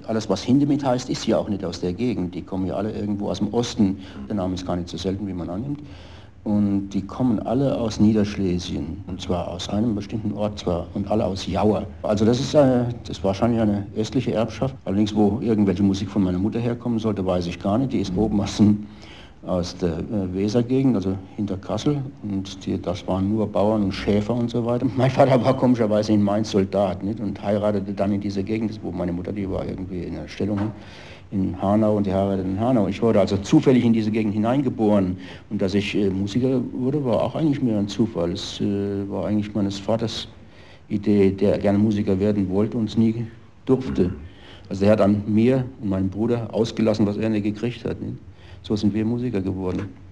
alles, was Hindemith heißt, ist ja auch nicht aus der Gegend. Die kommen ja alle irgendwo aus dem Osten. Der Name ist gar nicht so selten, wie man annimmt. Und die kommen alle aus Niederschlesien, und zwar aus einem bestimmten Ort zwar, und alle aus Jauer. Also das ist wahrscheinlich eine östliche Erbschaft. Allerdings, wo irgendwelche Musik von meiner Mutter herkommen sollte, weiß ich gar nicht. Die ist oben aus der Wesergegend, also hinter Kassel, und das waren nur Bauern und Schäfer und so weiter. Mein Vater war komischerweise in Mainz Soldat, nicht? Und heiratete dann in dieser Gegend, wo meine Mutter, die war irgendwie in der Stellung in Hanau, und die heiratete in Hanau. Ich wurde also zufällig in diese Gegend hineingeboren, und dass ich Musiker wurde, war auch eigentlich mehr ein Zufall. Es war eigentlich meines Vaters Idee, der gerne Musiker werden wollte und es nie durfte. Also er hat an mir und meinem Bruder ausgelassen, was er nicht gekriegt hat. Nicht? So sind wir Musiker geworden.